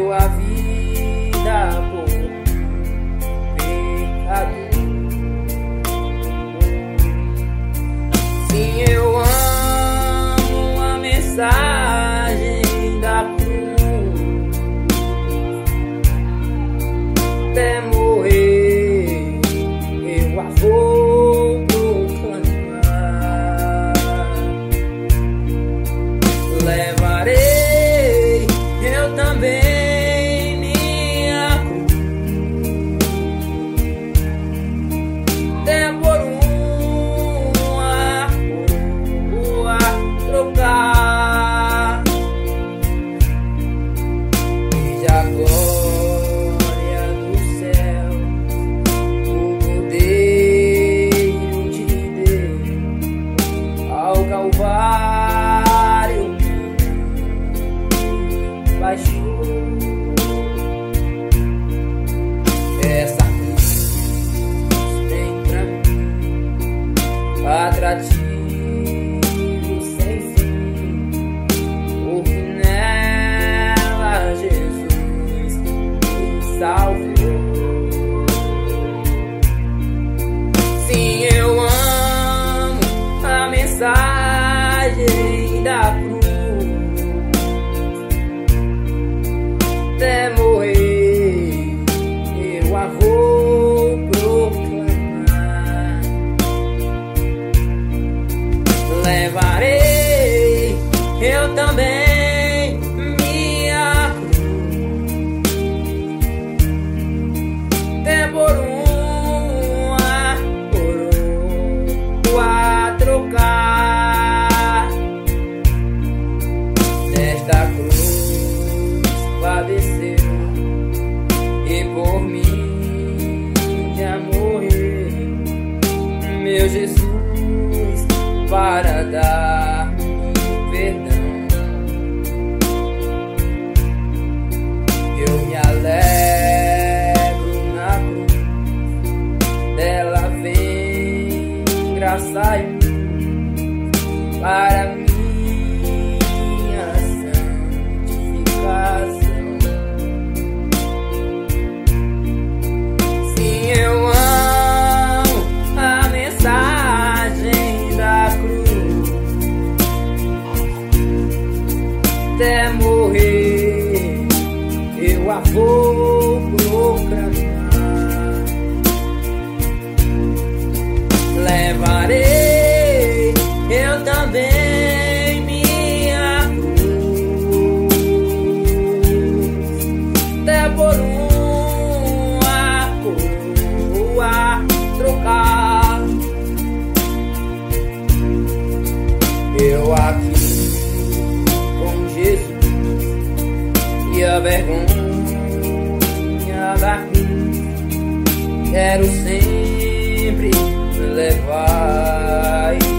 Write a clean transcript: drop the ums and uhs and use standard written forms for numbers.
deu a vida por pecado. Sim, eu amo a mensagem da cruz, até morrer eu a vou proclamar. Levarei eu também minha cruz, até por uma coroa trocar. E a glória do céu, o Cordeiro de Deus, ao Calvário baixou. Essa cruz tem pra mim atrativo sem fim, porque nela Jesus me salvou. Sim, eu amo a mensagem da cruz, até morrer eu a vou proclamar. Levarei eu também minha cruz, até por uma coroa trocar. Nesta cruz padeceu e por mim já morreu, meu Jesus, para dar perdão. Eu me alegro na cruz, dela vem graça e luz para minha santificação. Sim, eu amo a mensagem da cruz, até morrer eu a vou proclamar. Levarei eu também minha cruz, até por uma coroa trocar. Eu aqui com Jesus e a vergonha da cruz quero sempre levar.